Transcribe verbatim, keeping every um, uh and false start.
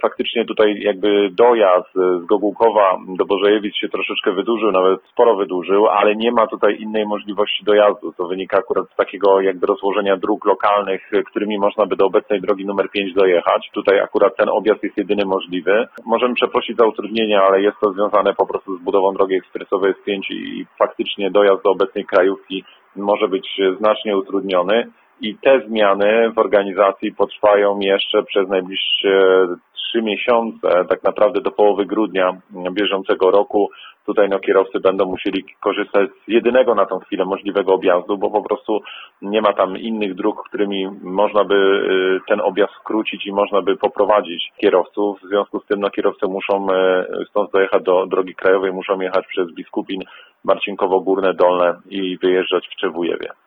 faktycznie tutaj jakby dojazd z Gogułkowa do Bożejewic się troszeczkę wydłużył, nawet sporo wydłużył, ale nie ma tutaj innej możliwości dojazdu. To wynika akurat z takiego jakby rozłożenia dróg lokalnych, którymi można by do obecnej drogi numer pięć dojechać. Tutaj akurat ten objazd jest jedyny możliwy. Możemy przeprosić za utrudnienia, ale jest to związane po prostu z budową drogi ekspresowej S pięć i faktycznie dojazd do obecnej krajówki może być znacznie utrudniony. I te zmiany w organizacji potrwają jeszcze przez najbliższe trzy miesiące, tak naprawdę do połowy grudnia bieżącego roku. Tutaj no, kierowcy będą musieli korzystać z jedynego na tą chwilę możliwego objazdu, bo po prostu nie ma tam innych dróg, którymi można by ten objazd skrócić i można by poprowadzić kierowców. W związku z tym no, kierowcy muszą stąd dojechać do drogi krajowej, muszą jechać przez Biskupin, Marcinkowo Górne, Dolne i wyjeżdżać w Czewujewie.